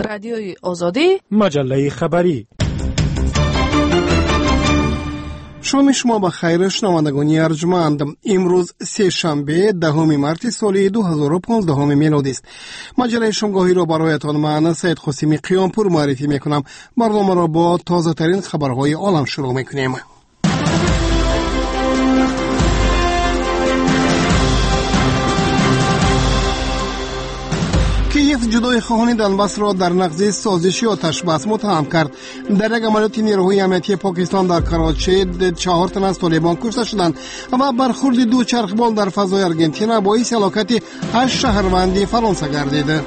رادیوی آزادی، مجله خبری. شام شما بخیر شنوندگان ارجمند. امروز سه شنبه 10 مارس سال 2015 میلادی است. مجله شامگاهی را برایتان من سید قاسمی قیامپور معرفی میکنم. برنامه را با تازه ترین خبرهای عالم شروع میکنیم. کیف جدای خواهان دنباس را در نقض سازشی آتش بس متهم کرد. در یک عملیات نیروهای امنیتی پاکستان در کراچی 4 تن از طالبان کشته شدند و برخورد دو چرخبال در فضای ارجنتینا باعث هلاکت 8 شهروند فرانسه گردید.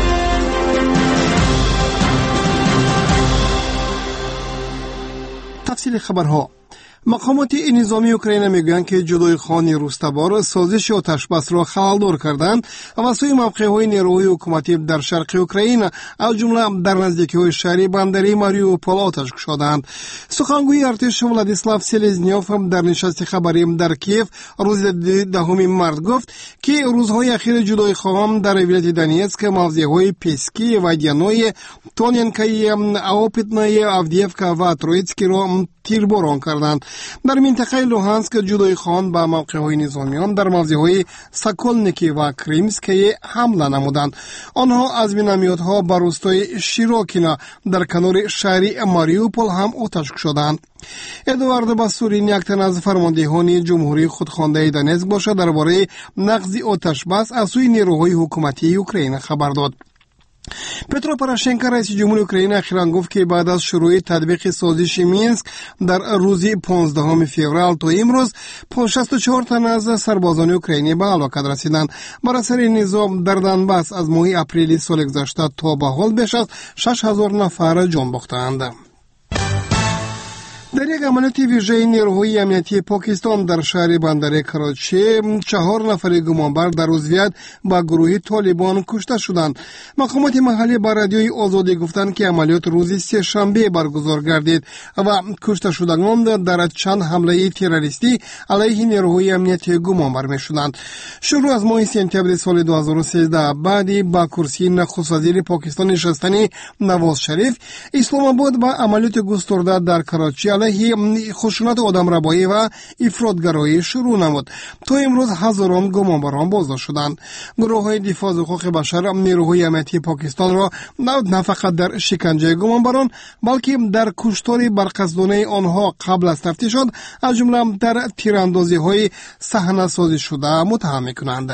تفصیل خبرها. مقامات نظامی اوکراین میگویند که جدای خواهان روستبار سازش آتش بس را خلالدار کردند و سوی موقعهای نیروهای حکومتی در شرق اوکراین از جمله در نزدیکی‌های شهر بندری ماریوپول آتش گشودند. سخنگوی ارتش ولادیسلاو سلزنیوف در نشست خبری در کیف روز 10 مارس گفت که روزهای اخیر جدای خواهان در ولایت دونیتسک موضعهای پیسکی و دیانوی تونینکای اوپیتنای آفدیفکا و ترویتسکی را تیرباران کردند. در منطقه لوهانسک جدای خواهان به موقعهای نظامیان در موضعهای ساکولنیکی و کریمسکی حمله نمودند. آنها از مینامیتها به روستای شیروکینا در کنار شهر ماریوپول هم آتش گشودند. ادوارد باسورین یک تن از فرماندهان جمهوری خودخوانده دونتسک باشد درباره نقض آتش بس از سوی نیروهای حکومتی اوکراین خبر داد. پترو پوراشنکو رئیس جمهوری اوکراین اخیراً گفت که بعد از شروع تطبیق سازش مینسک در روز 15 فوریه تا امروز 64 تن از سربازان اوکراینی به هلاکت رسیدند. بر اثر نظام در دنباس از ماه اپریل سال گذشته تا به حال بیش از 6000 نفر جان باختند. در یک عملیات ویژه نیروهای امنیتی پاکستان در شهر بندر کراچی 4 نفر گمانبر در عضویت با گروه طالبان کشته شدند. مقامات محلی با رادیوی آزادی گفتند که عملیات روز سه شنبه برگزار گردید و کشته شدگان در چند حمله تروریستی علیه نیروهای امنیتی گمانبر می شدند. شروع از ماه سپتامبر سال 2013 بعدی با کرسی نخست وزیر پاکستان نشستن نواز شریف اسلام آباد با عملیات گسترده در کراچی علیه خشونت آدمربایی و افراطگرایی شروع نمود. تا امروز هزاران گمانبران بازداشت شدند. گروه‌های دفاع از حقوق بشر نیروهای امنیتی پاکستان را نه فقط در شکنجه گمانبران بلکه در کشتار برقصدانه آنها قبل از تفتیشات از جمله در تیراندازی‌های صحنه‌سازی شده متهم می‌کنند.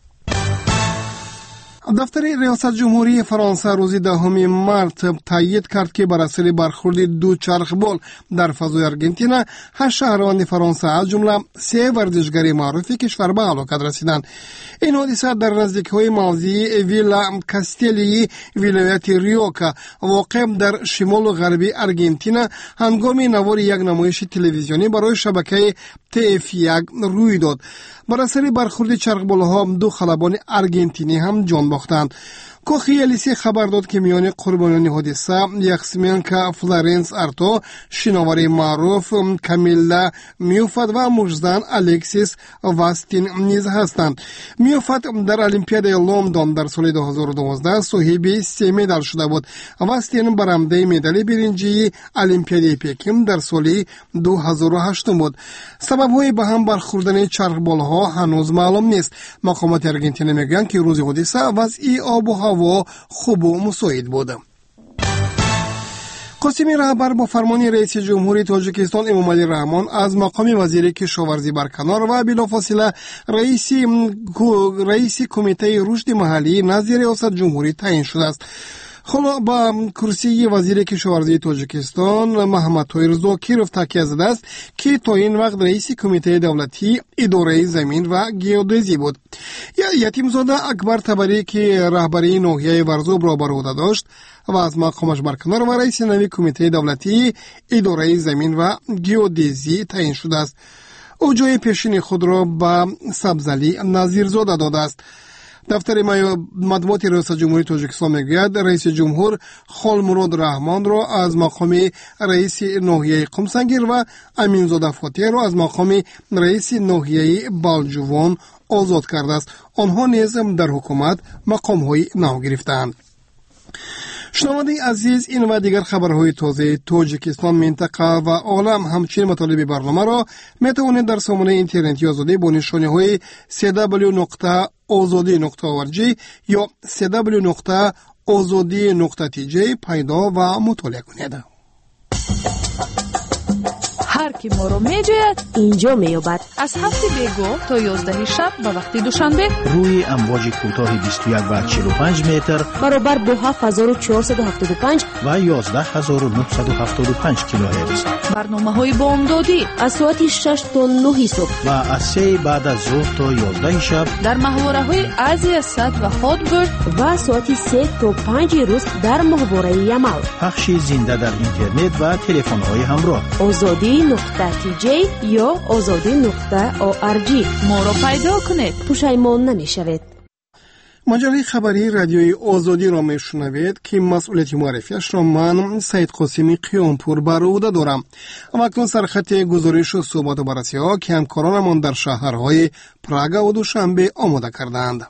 دفتر ریاست جمهوری فرانسه روز 10 مارس تایید کرد که بر اثر برخورد دو چرخبال در فضای ارجنتینا 8 شهروند فرانسه از جمله 3 ورزشگر معروف کشور به هلاکت رسیدند. این حادثه در نزدیکی موضع ویلا کاستیلی ولایت ریوکا واقع در شمال و غربی ارجنتینا هنگام نوار یک نمایش تلویزیونی برای شبکه TF1 روی داد. بر اثر برخورد چرخبال‌ها 2 خلبان ارجنتینی هم جان باختند. کوخی الیسی خبر داد که میان قربانیان حادثه یکسمینکا فلورنس ارتو، شناور معروف کامیلا میوفت و مجزن الکسیس واستین نیز هستند. میوفت در المپیاد لندن در سال 2012 صاحب 3 مدال شده بود. واستین برنده مدال برنجی المپیاد پکین در سال 2008 بود. سبب‌های به هم برخوردن چرخبال‌ها هنوز معلوم نیست. مقامات ارجنتین میگویند که روز حادثه وضع آب و هوا خوب و مساعد بود. قاسمی رهبر با فرمان رئیس جمهوری تاجیکستان امامعلی رحمان از مقام وزیر کشاورزی برکنار و بلافاصله رئیس کمیته رشد محلی نزد ریاست جمهوری تعیین شده است. حالا با کرسی وزیر کشاورزی تاجیکستان محمد طاهر زاکیروف تاکید زده است که تا این وقت رئیس کمیته دولتی اداره زمین و گیودزی بود. یتیمزاده اکبر تبری که رهبری ناحیه ورزوب را بر عهده داشت و از مقامش برکنار و رئیس نوی کمیته دولتی اداره زمین و گیودزی تعیین شده است. او جای پیشین خود را به سبزعلی نظیرزاده داده است. دفتر مطبوعات ریاست جمهوری تاجیکستان میگوید رئیس جمهور خالمراد رحمان را از مقام رئیس ناحیه قمسنگیر و امینزاده فاتح را از مقام رئیس ناحیه بالجوان آزاد کرده است. آنها نیز در حکومت مقام‌های نو گرفتند. شنوندگان عزیز، این و دیگر خبرهای تازه تاجیکستان، منطقه و عالم، همچنین مطالب برنامه را میتوانید در سامانه اینترنتی آزادی با نشانی های www.azadi.org یا www.azadi.tj پیدا و مطالعه کنید. هر کی ما رو میجوید اینجا میابد. از هفته بیگو تا 11 شب و وقتی دوشنبه روی امواج کوتاه 21 و 45 متر برابر با 7475 و 11975 کیلوهرتز. برنامه‌های بامدادی از ساعت 6 تا 9 صبح و از 3 بعد از ظهر تا 11 شب در محوره‌های ازیا صد و هادبرد و ساعت 3 تا 5 روز در محوره یمال. پخش زنده در اینترنت و تلفن‌های همراه. azadi.tj یا azadi.org. ما رو پیدا کنید. پشیمان نمیشوید. مجله خبری رادیوی آزادی را میشنوید که مسئولیت معرفیش را من سید قاسمی قیامپور بر عهده دارم. و اکنون سرخط گزارش و صحبت و بررسی ها که همکارانمان در شهرهای پراگ و دوشنبه آماده کردند.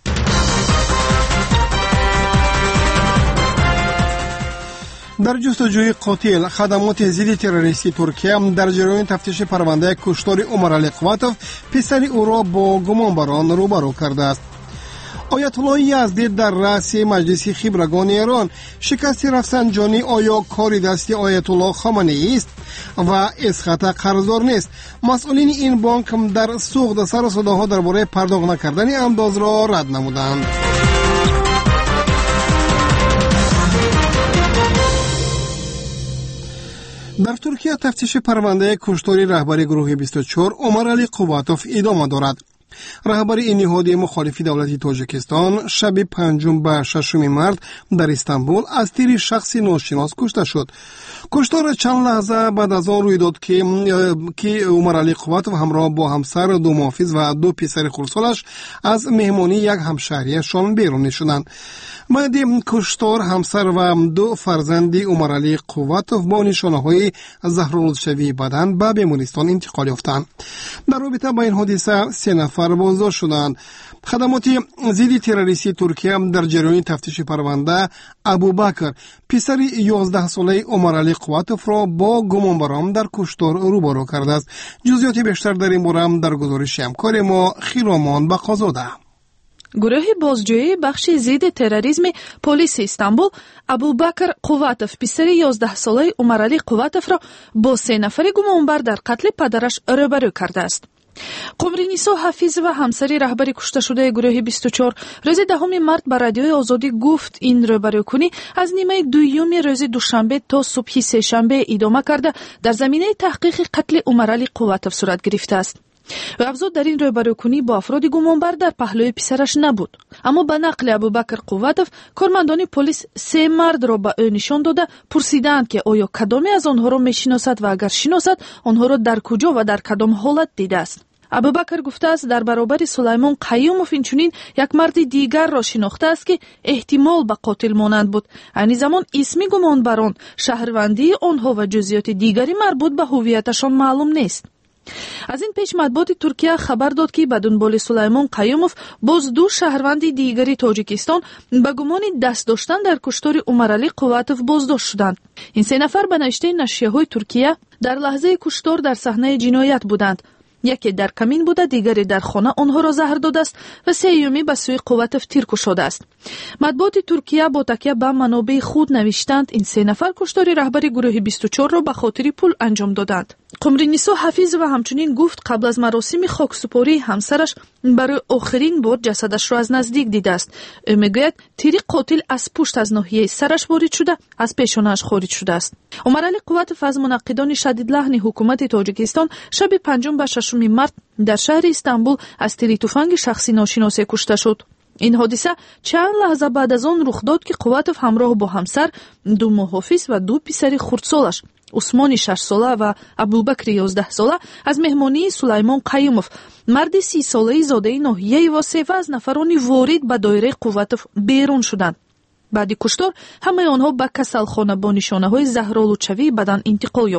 در جستجوی قاتل، خدمات ضد تروریستی ترکیه در جریان تفتیش پرونده کشتار عمرعلی قواتوف پسر او را با گمانبران روبرو کرده است. آیت الله یزدی در رأس مجلس خبرگان ایران: شکست رفسنجانی آیا کار دست آیت الله خامنه‌ای است و اسقاط قرضدار نیست؟ مسئولین این بانک در سوق سر و صداها درباره پرداخت نکردن انداز را رد نمودند. در ترکیه تفتیش پرونده کشتار رهبر گروه 24 عمرعلی قواتوف ادامه دارد. رهبر این نهاد مخالف دولت تاجیکستان شب 5 و 6 مارس در استانبول از تیر شخصی ناشناس کشته شد. کشتار چند لحظه بعد از آن روی داد که عمرعلی قواتوف همراه با همسر، 2 محافظ و 2 پسر خردسالش از مهمانی یک همشهریشان بیرون شدند. بعد کشتار همسر و 2 فرزند عمرعلی قواتوف با نشانه‌های زهرالودشوی بدن به بیمارستان انتقال یافتند. در رابطه با این حادثه 3 نفر بازداشت شدند. خدمات ضد تروریستی ترکیه در جریان تفتیش پرونده ابوبکر پسر 11 ساله عمرعلی قواتوف را با گمانبران در کشتار روبرو کرده است. جزئیات بیشتر در این باره در گزارش همکار ما خیرامان بقازاده. گروه بازجویی بخش ضد تروریسم پلیس استانبول ابوبکر قواتوف پسر 11 ساله عمرعلی قواتوف را با 3 نفر گمانبر در قتل پدرش روبرو کرده است. قمرینیسا حفیظ و همسری رهبر کشته شده گروه 24 روز 10 مارس به رادیوی آزادی گفت این روبروکنی از نیمه دوم روز دوشنبه تا صبح سه‌شنبه ادامه کرده در زمینه تحقیق قتل عمرعلی قواتوف صورت گرفته است. و افزود در این روبروکنی با افراد گمانبر در پهلوی پسرش نبود. اما به نقل ابوبکر قواتوف، کارمندان پلیس 3 مرد را به او نشان داده پرسیدند که آیا کدامی از آنها را میشناسد و اگر شناسد آنها را در کجا و در کدام حالت دیده است. ابوبکر گفته است در برابر سلیمان قیوموف اینچنین یک مرد دیگر را شناخته است که احتمال به قاتل مانند بود. این زمان اسم گمانبران، شهروندی آنها و جزئیات دیگری مربوط به هویتشان معلوم نیست. از این پیش مطبوعات ترکیه خبر داد که به دنبال سلیمان قیوموف باز 2 شهروند دیگری تاجیکستان به گمان دست داشتن در کشتار عمرعلی قواتوف بازداشت شدند. این 3 نفر به نوشته نشریه‌های ترکیه در لحظه کشتار در صحنه جنایت بودند. یکی در کمین بوده، دیگری در خانه آنها را زهر داده است و 3 به سوی قواتوف تیر کشیده است. مطبوعات ترکیه با تکیه به منابع خود نوشتند این 3 نفر کشتار رهبر گروه 24 را به خاطر پول انجام دادند. قمرینیسا حفیظ و همچنین گفت قبل از مراسم خاکسپاری همسرش برای آخرین بار جسدش را از نزدیک دیده است. او میگوید تیر قاتل از پشت از ناحیه سرش وارد شده، از پیشانه‌اش خارج شده است. عمرعلی قواتوف از منقدان شدید لحن حکومت تاجیکستان شب 5 و 6 مارس در شهر استانبول از تیر تفنگ شخصی ناشناس کشته شد. این حادثه چند لحظه بعد از آن رخ داد که قواتوف همراه با همسر، 2 محافظ و 2 پسر خردسالش عثمان 6 ساله و ابوبکر 11 ساله از مهمانی سلیمان قیوموف، مرد 30 ساله زاده ناحیه واسیفه از نفرانی وارد به دایره قواتوف بیرون شدند. بعد کشتار همه آنها به کسلخانه با نشانه‌های زهرآلودشوی بدن انتقال یافتند.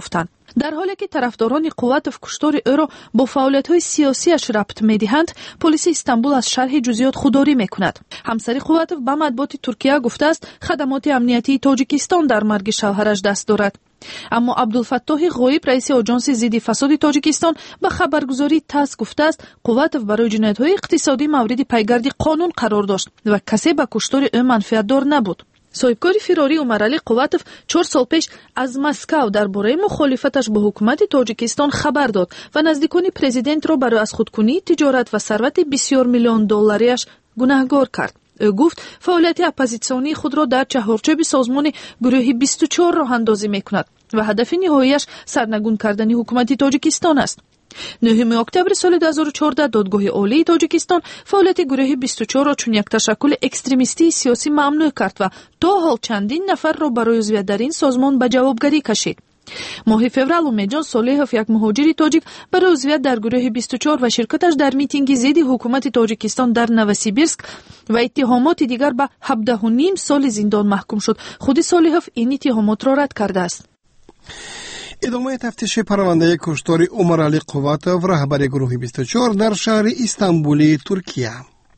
در حالی که طرفداران قواتف کشتار او را با فعالیت‌های سیاسیش ربط می‌دهند، پلیس استانبول از شرح جزئیات خودداری می‌کند. همسر قواتف به مطبوعات ترکیه گفته است خدمات امنیتی تاجیکستان در مرگ شوهرش دست دارد. اما عبدالفتاح غایب رئیس آژانس ضد فساد تاجیکستان به خبرگزاری تاس گفته است قواتف برای جنایت‌های اقتصادی مورد پیگرد قانون قرار داشت و کسی به کشتار او منفعت دار نبود. صاحبکار فراری عمرعلی قواتف 4 سال پیش از مسکو درباره مخالفتش با حکومت تاجیکستان خبر داد و نزدیکان پرزیدنت را برای از خودکنی تجارت و ثروت بسیار میلیون دلاریش گناهکار کرد. او گفت فعالیت اپوزیسیونی خود را در چهارچوب سازمان گروه 24 راه اندازی میکند و هدف نهاییش سرنگون کردن حکومت تاجیکستان است. 9 اکتبر سال 2014 دادگاه عالی تاجیکستان فعالیت گروه 24 را چون یک تشکل اکستریمیستی سیاسی ممنوع کرد و تا حال چندین نفر را برای عضویت در این سازمان به جوابگری کشید. ماه فوریه امیدجان صالحов یک مهاجر تاجیک برای عضویت در گروه 24 و شرکتش در میتینگ ضد حکومت تاجیکستان در نوسیبیرسک و اتهامات دیگر به 17.5 سال زندان محکوم شد. خود صالحов این اتهامات را رد کرده است. ادامه تفتیش پرونده کشتار عمرعلی قواتف رهبر گروه 24 در شهر استانبول ترکیه.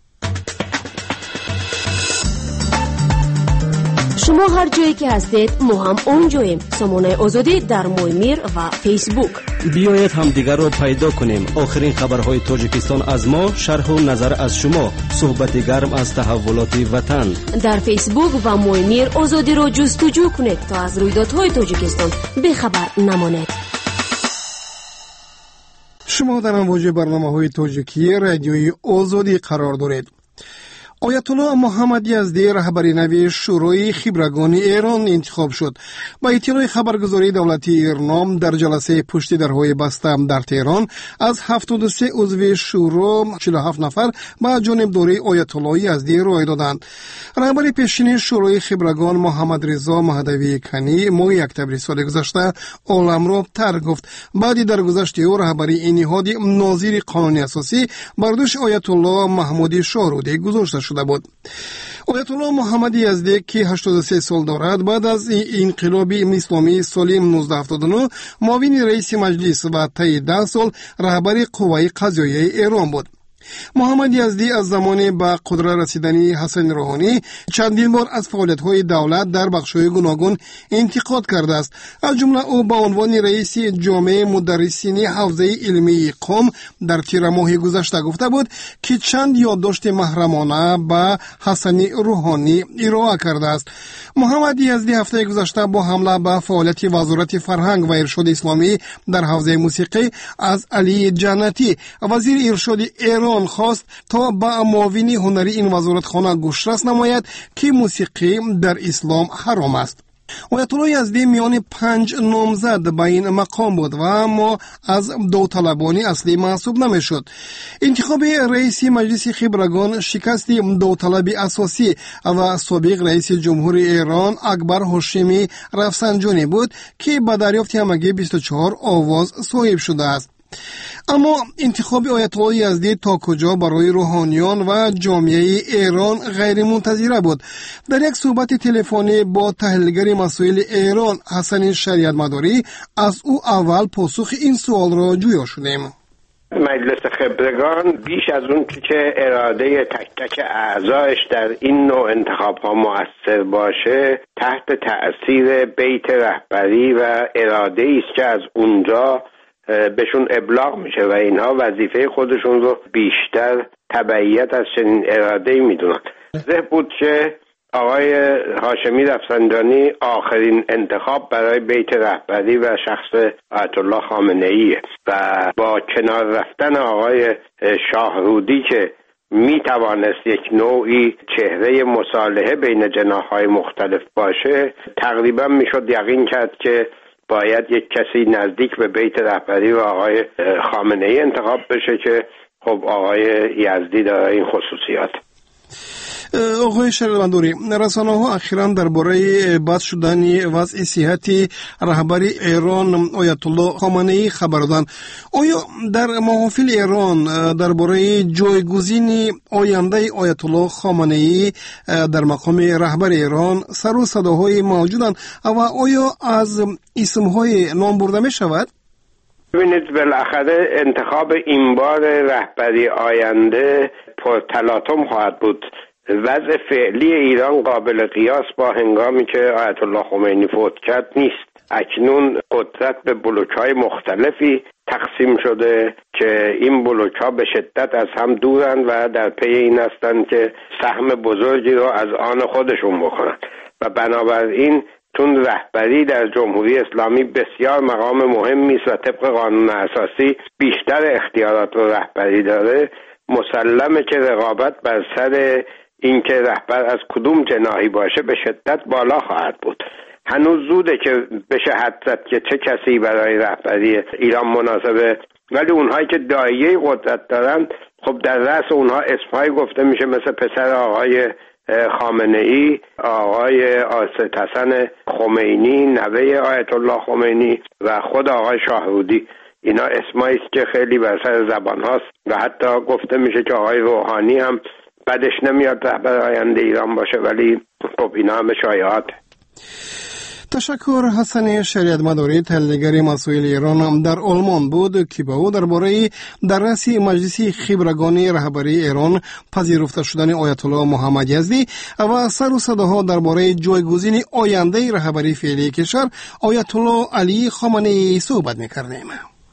شما هر جایی که هستید ما هم اونجاییم. سامانه آزادی در مویمیر و فیسبوک. بیایید هم دیگر رو پیدا کنیم. آخرین خبرهای تاجیکستان از ما، شرح و نظر از شما، صحبت گرم از تحولات وطن. در فیسبوک و مویمیر آزادی رو جستجو کنید تا از رویدادهای تاجیکستان بخبر نمانید. شما در امواج برنامه‌های تاجیکی رادیوی آزادی قرار دارید. آیت الله محمد یزدی رهبر نوی شورای خبرگان ایران انتخاب شد. با اطلاع خبرگزاری دولتی ایرنا در جلسه پشت درهای بسته در تهران از 73 عضو شورا 47 نفر با جانب دوره آیت الله یزدی رای دادند. رهبر پیشین شورای خبرگان محمد رضا مهدوی کنی ماه اکتبر سال گذشته عالم را ترک گفت. بعد درگذشت او رهبری این نهاد ناظر قانون اساسی بر دوش آیت الله محمود شاهرودی گذاشته شد. آیت الله محمد یزدی که 83 سال دارد بعد از انقلاب اسلامی سال 1979 معاون رئیس مجلس و طی 10 سال رهبر قوه قضاییه ایران بود. محمد یزدی از زمان به قدرت رسیدنی حسن روحانی چندین بار از فعالیت‌های دولت در بخش‌های گوناگون انتقاد کرده است. از جمله او به عنوان رئیس جامعه مدرسین حوزه علمی قم در تیر ماه گذشته گفته بود که چند یادداشت محرمانه به حسن روحانی ارائه کرده است. محمد یزدی هفته گذشته با حمله به فعالیت وزارت فرهنگ و ارشاد اسلامی در حوزه موسیقی از علی جنتی وزیر ارشاد ایران خواست تا با معاون هنری این وزارتخانه گوشرس نماید که موسیقی در اسلام حرام است. آیت الله یزدی میان 5 نامزد به این مقام بود و اما از داوطلبانی اصلی محسوب نمیشد. انتخاب رئیس مجلس خبرگان شکست داوطلب اساسی و سابق رئیس جمهور ایران اکبر هاشمی رفسنجانی بود که به دریافت همگی 24 آواز صاحب شده است. اما انتخاب آیت الله یزدی تا کجا برای روحانیان و جامعه ایران غیر منتظره بود. در یک صحبت تلفنی با تحلیلگر مسائل ایران حسن شریعت مداری از او اول پاسخ این سوال را جویا شدیم. مجلس خبرگان بیش از اون که اراده تک تک اعضایش در این نوع انتخاب ها مؤثر باشه، تحت تأثیر بیت رهبری و اراده است که از اونجا بهشون ابلاغ میشه و اینها وظیفه خودشون رو بیشتر تبعیت از چنین اراده‌ای میدونن. واضح بود که آقای هاشمی رفسنجانی آخرین انتخاب برای بیت رهبری و شخص آیت الله خامنه‌ای و با کنار رفتن آقای شاهرودی که میتوانست یک نوعی چهره مصالحه بین جناح‌های مختلف باشه، تقریبا میشد یقین کرد که باید یک کسی نزدیک به بیت رهبری و آقای خامنه‌ای انتخاب بشه که خب آقای یزدی داره این خصوصیات. آقای شریعتمندوری، رسانه‌ها اخیراً درباره بحث شدن وضع صحتی رهبری ایران آیت الله خامنه‌ای خبر دادند. آیا در محافل ایران درباره جایگزین آینده آیت الله خامنه‌ای در مقام رهبر ایران سر و صداهای موجودند و آیا از اسمهای نام برده می شود؟ ببینید، بالاخره انتخاب این بار رهبری آینده پرتلاطم خواهد بود. وضع فعلی ایران قابل قیاس با هنگامی که آیت الله خمینی فوت کرد نیست. اکنون قدرت به بلوک‌های مختلفی تقسیم شده که این بلوک‌ها به شدت از هم دورن و در پی این هستند که سهم بزرگی رو از آن خودشون بکنن و بنابراین چون رهبری در جمهوری اسلامی بسیار مقام مهمی است و طبق قانون اساسی بیشتر اختیارات رو رهبری داره، مسلمه که رقابت بر سر این که رهبر از کدوم جناحی باشه به شدت بالا خواهد بود. هنوز زوده که بشه حد زد که چه کسی برای رهبری ایران مناسبه، ولی اونهایی که دایره قدرت دارن خب در رأس اونها اسمهای گفته میشه، مثل پسر آقای خامنه‌ای، آقای آصف حسن خمینی نوه آیت الله خمینی و خود آقای شاهرودی. اینا اسمایی است که خیلی بر سر زبان هاست و حتی گفته میشه که آقای روحانی هم بعدش نمیاد رهبر آینده ایران باشه، ولی خب اینا هم شایعات. تشکر. حسن شریعتمندوری، تحلیلگر مسائل ایران در آلمان بود که با او درباره درس مجلس خبرگان رهبری ایران پذیرفته شدن آیت الله محمد یزدی و سر و صداها درباره جایگزین آینده رهبری فعلی کشور آیت الله علی خامنه‌ای صحبت می‌کردیم.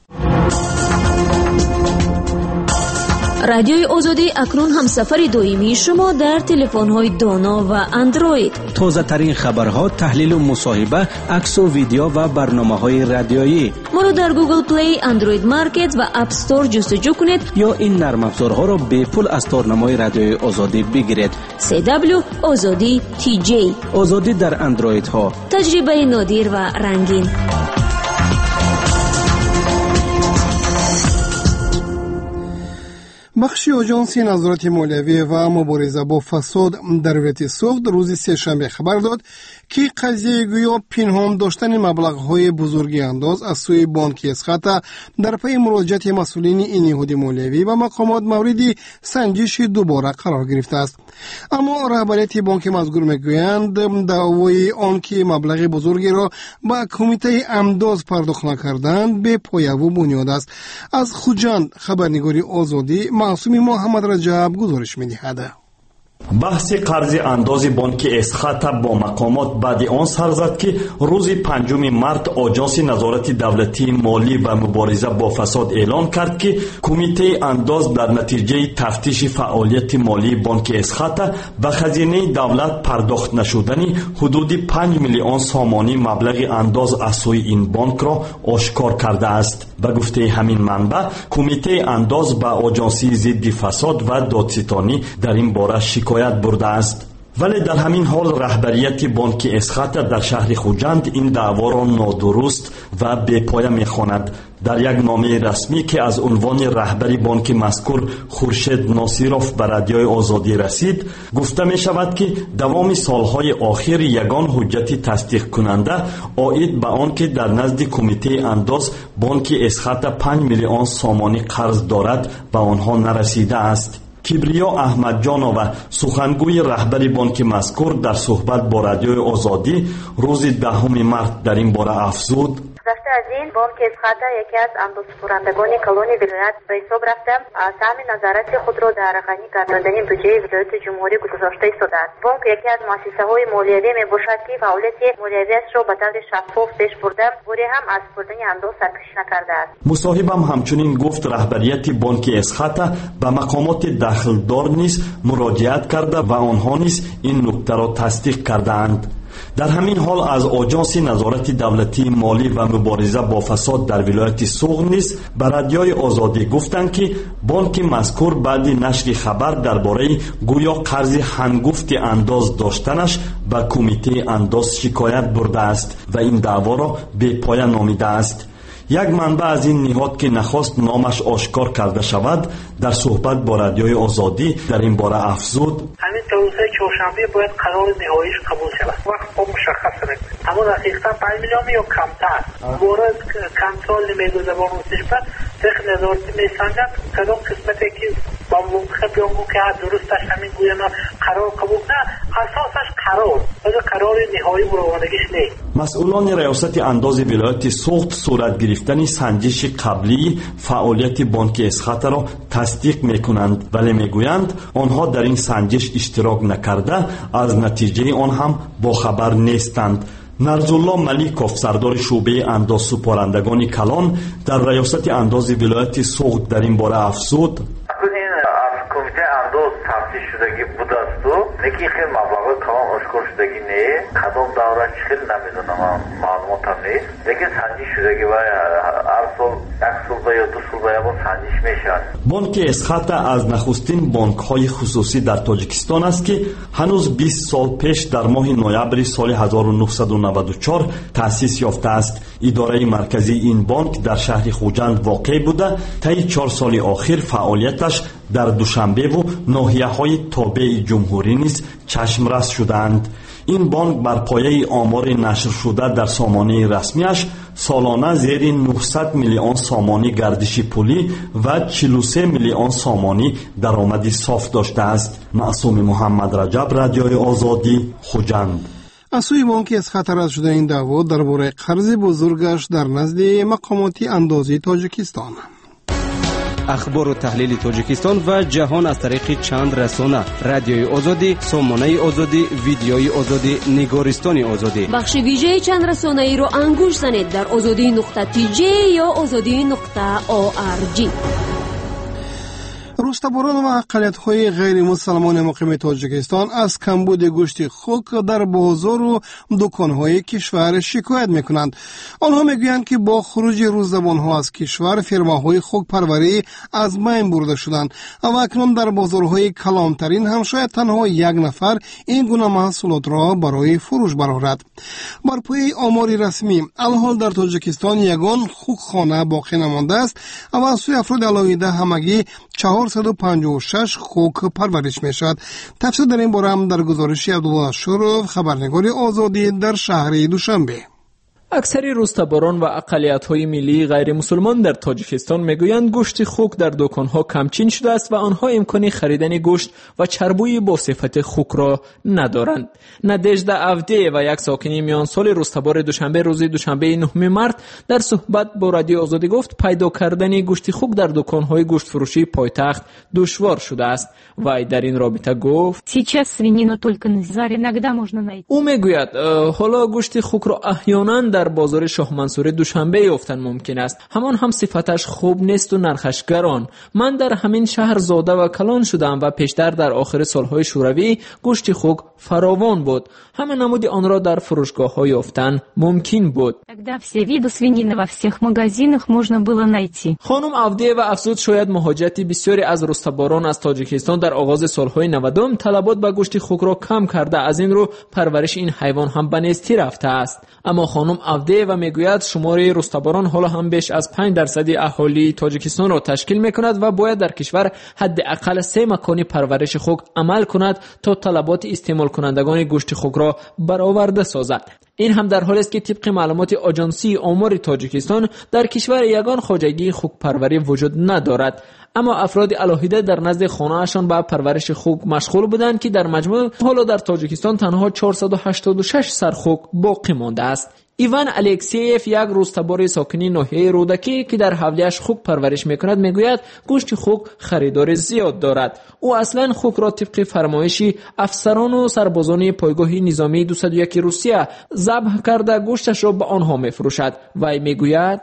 رادیوی آزادی اکنون هم سفر دائمی شما در تلفن‌های دانا و اندروید. تازه ترین خبرها، تحلیل و مصاحبه، عکس و ویدیو و برنامه‌های رادیویی. ما رو در گوگل پلی، اندروید مارکت و اپ استور جستجو کنید یا این نرم افزارها را به پول از تارنمای رادیوی آزادی بگیرید. CW آزادی TJ. آزادی در اندروید ها. تجربه نادر و رنگین. بخش آژانس نظارت مالیوی و مبارزه با فساد در ولایت سوخت روز سه‌شنبه خبر داد که قضیه گویا پنهان داشتن مبلغ‌های بزرگی انداز از سوی بانک اسخاتا در پی مراجعت مسئولین این نهاد مالیوی و مقامات موردی سنجش دوباره قرار گرفته است. اما رهبریت بانک مذکور میگویند دعوای آنکه مبلغ بزرگی را با کمیته امداد پرداخت نکردند به پایه و بنیاد است. از خوجند خبرنگاری آزادی معصوم محمد رجب گزارش می‌دهد. بحث قرض انداز بانک اسخاتا با مقامات بعد آن سر زد که روز 5 مارس آژانس نظارت دولتی مالی و مبارزه با فساد اعلان کرد که کمیته انداز در نتیجه تفتیش فعالیت مالی بانک اسخاتا و خزینه دولت پرداخت نشدنی حدود 5 میلیون سامانی مبلغ انداز از سوی این بانک را آشکار کرده است. به گفته همین منبع، کمیته انداز به آژانس ضد فساد و دادستانی در این باره شکایت برده است. ولی در همین حال رهبریت بانک اسخاتا در شهر خوجند این دعوا را نادرست و بی‌پایه می‌خواند. در یک نامه رسمی که از عنوان رهبری بانک مذکور خورشید ناصیروف به رادیوی آزادی رسید، گفته می شود که دوام سالهای آخر یگان حجت تصدیق کننده آید به آن که در نزد کمیته انداز بانک اسخاتا 5 میلیون سامانی قرض دارد به آنها نرسیده است. کبریا احمد جانو سخنگوی رهبری بانک مذکور در صحبت با رادیوی آزادی روز 10 مارس در این باره افزود: از این بانک اسخاتا یکی از اندازه‌گیرندگان کلون ولایت به حساب رفته سهم نظارت خود را در غنی کردن بودجه ولایت جمهوری گذاشته شده است. بانک یکی از مؤسسه‌های مالیوی میباشد که فعالیت مالیویش را به طور شفاف پیش برده ولی هم از بردن انداز سرکشی نکرده است. مصاحبم همچنین گفت رهبریت بانک اسخاتا به مقامات دخلدار نیز مراجعت کرده و آنها نیز این نکته را تصدیق کردند. در همین حال از آژانس نظارت دولتی مالی و مبارزه با فساد در ولایت سوغد نیز به رادیوی آزادی گفتند که بانک مذکور بعد نشر خبر درباره گویا قرض هنگفت انداز داشتنش به کمیته انداز شکایت برده است و این دعوا را بی پایان نامیده است. یک منبع از این نهاد که نخواست نامش آشکار کرده شود در صحبت با رادیوی آزادی در این باره افزود: همین تا روز چهارشنبه باید قرار نهاییش قبول شود. وقت خود مشخص کنید. اما دقیقاً 5 میلیون یا کمتر. مورد کنترل نمیگو زبان نسبت تخ نظارتی میسنجد کدام قسمتی که با موقع بیان که درستش همین گویم قرار قبول نه اساسش قرار نهایی برآوردگیش نیست. مسئولان ریاست انداز ولایت سوخت صورت گرفتن سنجش قبلی فعالیت بانک اسخات را تصدیق میکنند، ولی میگویند آنها در این سنجش اشتراک نکرده از نتیجه آن هم باخبر نیستند. نرزالله ملیکوف سردار شعبه انداز سپارندگان کلان در ریاست انداز ولایت سوخت در این باره افزود: کمیته انداز تفتیش شدگی بود است و نکی خیلی مبلغ کلان آشکار شدگی نه کدام دوره خیلی نمیدونم معلومات هم نیست، لیکن سنجش شدگی و هر سال یک سال یا 2 سال با سنجش میشن. بانک اسخات از نخستین بانک های خصوصی در تاجیکستان است که هنوز 20 سال پیش در ماه نوامبر سال 1994 تأسیس یافته است. اداره مرکزی این بانک در شهر خوجند واقع بوده. طی 4 سال آخر فعالیتش در دوشنبه و ناحیه‌های تابع جمهوری نیز چشمرس شدند. این بانک بر پایه آمار نشر شده در سامانه رسمیش سالانه زیر 900 میلیون سامانی گردش پولی و 43 میلیون سامانی درآمد صاف داشته است. معصوم محمد رجب، رادیوی آزادی، خوجند. از سوی بانک اسخات رد شده این دعوا درباره قرض بزرگش در نزد مقامات اندازی تاجیکستان. اخبار و تحلیل تاجیکستان و جهان از طریق چند رسانه: رادیوی آزادی، سامانه آزادی، ویدیوی آزادی، نگارستان آزادی. بخش ویژه چند رسانه ای را انگوش زنید در azadi.tj یا azadi.org. روستاباران و اقلیت‌های غیر مسلمان مقیم تاجیکستان از کمبود گوشت خوک در بازار و دکان‌های کشور شکایت می‌کنند. آنها می‌گویند که با خروج روزدبان‌ها از کشور فرماهای خوک پروری از بین برده شدند و اکنون در بازارهای کلانترین هم شاید تنها یک نفر این گونه محصولات را برای فروش برآورد. بر پایه آمار رسمی الحال در تاجیکستان یگان خوکخانه باقی نمانده است و از سوی افراد علاقه‌مند همگی 456 خوک پرورش می شود. تفصیل در این باره هم در گزارش عبدالله شروف، خبرنگار آزادی در شهر دوشنبه. اکثر روستاباران و اقلیت‌های ملی غیر مسلمان در تاجیکستان میگویند گوشت خوک در دکان‌ها کمچین شده است و آنها امکان خریدن گوشت و چربوی با صفت خوک را ندارند. ندژده افده و یک ساکن میان سال روستابار دوشنبه روز دوشنبه 9 مارت در صحبت با رادیو آزادی گفت پیدا کردن گوشت خوک در دکان‌های گوشت فروشی پایتخت دشوار شده است. و در این رابطه گفت او میگوید حالا گوشت خوک را احیانا در بازار شاه منصور دوشنبه یافتن ممکن است. همان هم صفتش خوب نیست و نرخش گران. من در همین شهر زاده و کلان شدم و پیشتر در آخر سالهای شوروی گوشت خوک فراوان بود. همه نمود آن را در فروشگاه‌ها یافتن ممکن بود. خانم عبدی و افزود شاید مهاجرت بسیاری از روستاباران از تاجیکستان در آغاز سالهای 90 طلبات به گوشت خوک را کم کرده، از این رو پرورش این حیوان هم به نیستی رفته است. اما خانم عبدی و میگوید شماره روستاباران حالا هم بیش از 5% اهالی تاجیکستان را تشکیل میکند و باید در کشور حداقل 3 مکان پرورش خوک عمل کند تا طلبات استعمال کنندگان گوشت خوک را برآورده سازد. این هم در حالی است که طبق معلومات آژانسی آمار تاجیکستان در کشور یگان خواجگی خوک پروری وجود ندارد، اما افراد علاهیده در نزد خانه‌شان به پرورش خوک مشغول بودند که در مجموع حالا در تاجیکستان تنها 486 سر خوک باقی مانده است. ایوان الکسیف، یک روستابار ساکنی ناحیه رودکی که در حولیش خوک پرورش میکند، میگوید گوشت خوک خریدار زیاد دارد. او اصلا خوک را طبق فرمایش افسران و سربازان پایگاه نظامی 201 روسیه ذبح کرده گوشتش را به آنها میفروشد. و میگوید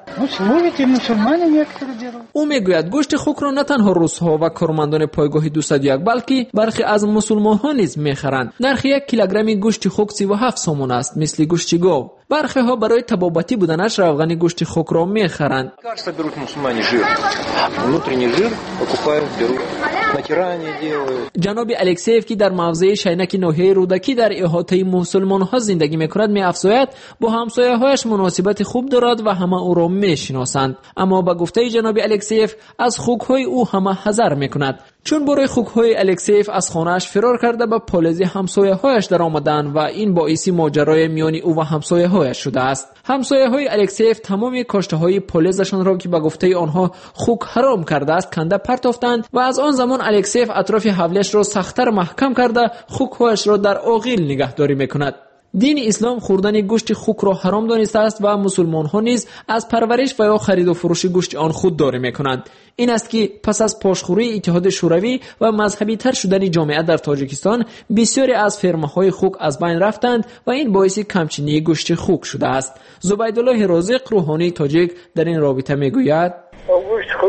گوشت خوک را نه تنها روس‌ها و کارمندان پایگاه 201 بلکه برخی از مسلمان‌ها نیز میخرند. نرخ 1 کیلوگرم گوشت خوک 37 سومون است، مثل گوشت گاو. برخی ها برای تبابتی بودنش روغن گوشت خوک را میخرند. جناب الکسیف که در موضع شینک ناحیه رودکی در احاطه مسلمان‌ها زندگی می‌کند می‌افزاید با همسایه‌هایش مناسبت خوب دارد و همه او را می‌شناسند، اما با گفته جناب الکسیف از خوک‌های او همه حذر می‌کند، چون برای خوک‌های الکسیف از خانه‌اش فرار کرده به پالزی همسایه‌هایش در آمدند و این باعث ماجرای میان او و همسایه‌هایش شده است. همسایه‌های الکسیف تمام کاشته‌های پالزشان را که به گفته آنها خوک حرام کرده است کنده پرتافتند و از آن زمان الکسیف اطراف حولش را سخت‌تر محکم کرده خوک‌هایش را در آغیل نگهداری می‌کند. دین اسلام خوردن گوشت خوک را حرام دانسته است و مسلمان‌ها نیز از پرورش و یا خرید و فروش گوشت آن خودداری می‌کنند. این است که پس از پاشخوری اتحاد شوروی و مذهبی تر شدن جامعه در تاجیکستان بسیاری از فرمه‌های خوک از بین رفتند و این باعث کمچینی گوشت خوک شده است. زبیدالله رازق روحانی تاجیک در این رابطه میگوید گوشت خوک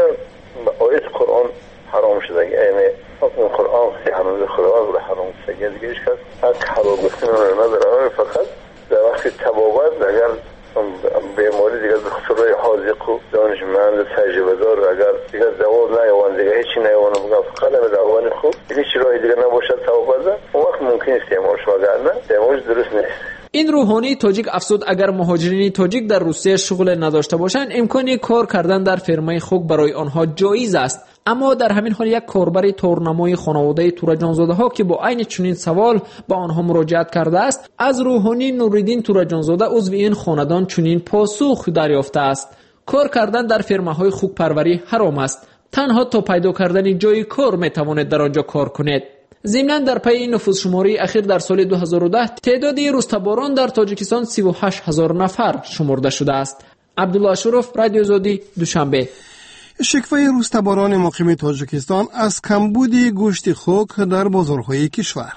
آیت قرآن حرام شده، یعنی اون قرآن حرام خدا و حرام سگه دیگه هیچ کس حق حلال گفتن رو نداره، فقط در وقت تبابت اگر بیماری دیگه به خصوص حاذق و دانشمند تجربه دار اگر دیگه دوام نیاوان دیگه هیچی نیاوان بگم فقط به دوام خوب دیگه چی راهی دیگه نباشد تبابت اون وقت ممکن است استعمالش وگرنه استعمالش درست نیست. این روحانی تاجیک افزود اگر مهاجرین تاجیک در روسیه شغل نداشته باشند امکانی کار کردن در فرمای خوک برای آنها جایز است، اما در همین حال یک کاربر تورنمای خانواده تورجانزاده ها که با عین چنین سوال با آنها مراجعت کرده است از روحانی نوریدین تورجانزاده عضو این خاندان چنین پاسخ دریافته است: کار کردن در فرماهای خوک پروری حرام است، تنها تا پیدا کردن جای کار میتوانید در آنجا کار کنید. ضمناً در پی این نفوذ شماری اخیر در سال 2010 تعداد روستباران در تاجیکستان 38,000 نفر شمرده شده است. عبدالله شرف، رادیو آزادی، دوشنبه. شکوه روستباران مقیم تاجیکستان از کمبود گوشت خوک در بازارهای کشور.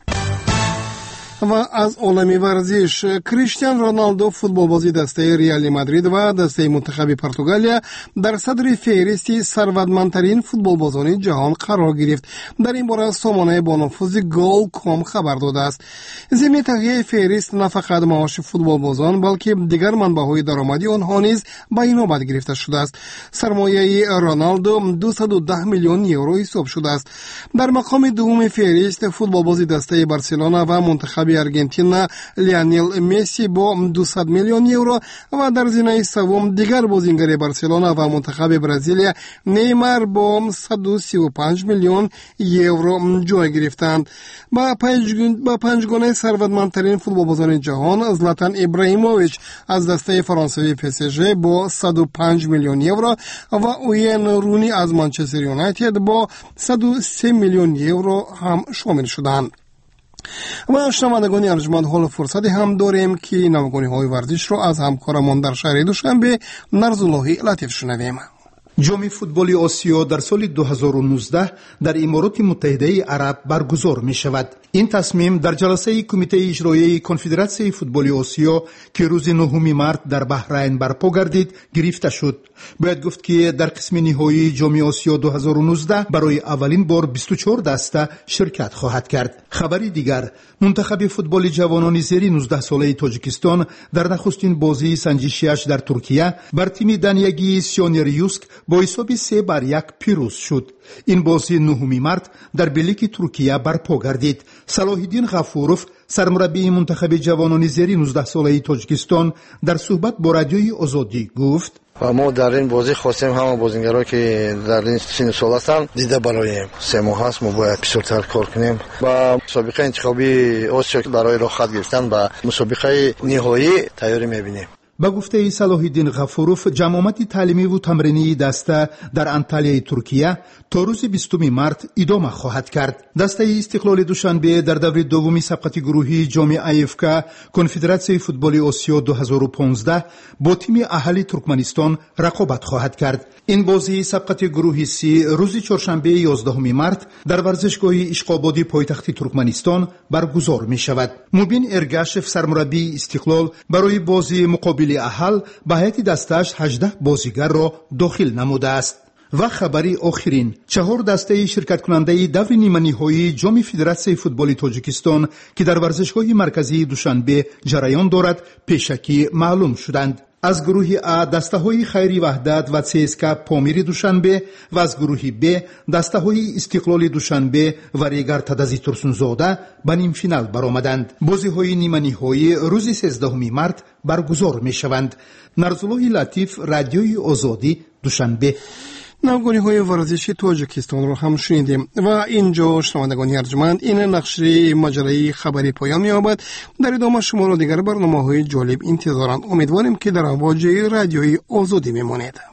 و از عالم ورزش، کریستیان رونالدو فوتبالبازی دسته ریال مادرید و دسته منتخب پرتغالیا در صدر فهرست ثروتمندترین فوتبالبازان جهان قرار گرفت. در این باره سامانه با نفوذ گول.com خبر داده است. ضمن تهیه فهرست نه فقط معاش فوتبالبازان بلکه دیگر منبع‌های درآمدی آنها نیز به نوبت گرفته شده است. سرمایه رونالدو 210 میلیون یورو حساب شده است. در مقام دوم فهرست فوتبالبازی دسته بارسلونا و منتخب ارژانتین لیونل مسی با 200 میلیون یورو و در زینه سوم دیگر بازیگر بارسلونا و منتخب برزیل نیمار با 135 میلیون یورو جای گرفتند. با پنجگانه ثروتمندترین فوتبالبازان جهان زلاتان ابراهیموویچ از دسته فرانسوی PSG با 105 میلیون یورو و اوین رونی از منچستر یونایتد با 103 میلیون یورو هم شامل شدند. و شنوندگان ارجمند، حال فرصتی هم داریم که نوگانی های ورزش رو از همکارمان در شهر دوشنبه نرزاللهی لطیف شنویم. جام فوتبال آسیا در سال 2019 در امارات متحده عرب برگزار می شود. این تصمیم در جلسه کمیته اجرایی کنفدراسیون فوتبال آسیا که روز 9 مارس در بحرین برپا گردید گرفته شد. باید گفت که در قسم نهایی جام آسیا 2019 برای اولین بار 24 دسته شرکت خواهد کرد. خبری دیگر، منتخب فوتبال جوانان زیر 19 ساله تاجیکستان در نخستین بازی سنجشیش در ترکیه بر تیم دنیگی سیونریوسک با حساب 3-1 پیروز شد. این بازی 9 مارس در بلیک ترکیه برپا گردید. صلاح الدین غفورов سرمربی منتخب جوانان زیر 19 ساله تاجیکستان در صحبت با رادیوی آزادی گفت: و ما در این بازی خواستیم همه بازیگرایی که در این سن سال هستند دیده برایم 3 ماه است ما باید بیشتر کار کنیم و مسابقه انتخابی آسیا برای راه خط گرفتن و مسابقه نهایی تیاری می‌بینیم. با گفته صلاح الدین غفورov جمعیت تعلیمی و تمرینی دسته در انطالیای ترکیه تا روز 20 مارس ادامه خواهد کرد. دسته استقلال دوشنبه در دور دوم سبقت گروهی جام AFK کنفدراسیون فوتبال آسیا 2015 با تیم اهلی ترکمنستان رقابت خواهد کرد. این بازی سبقت گروهی سی روز چهارشنبه 11 مارس در ورزشگاه اشقابادی پایتخت ترکمنستان برگزار می شود. مبین ارگاشف سرمربی استقلال برای بازی مقابل اهل به هیئت دستش 18 بازیگر را داخل نموده است. و خبری آخرین، 4 دسته شرکت کننده دور نیمه نهایی جام فدراسیون فوتبال تاجیکستان که در ورزشگاه مرکزی دوشنبه جریان دارد پیشکی معلوم شدند. از گروه A دسته‌های خیری وحدت و CSKA پامیر دوشنبه و از گروه B دسته‌های استقلال دوشنبه و ریگر تدزی ترسونزاده به نیم فینال برآمدند. بازی‌های نیمه نهایی روز 13 مارت برگزار می‌شوند. نرزالله لطیف، رادیوی آزادی، دوشنبه. نوگانی‌های ورزشی تاجیکستان رو هم شنیدیم و اینجا شنوندگان ارجمند این نشریه مجله خبری پایان می‌یابد. در ادامه شما را دیگر برنامه‌های جالب انتظارند. امیدواریم که در امواج رادیوی آزادی میمانید.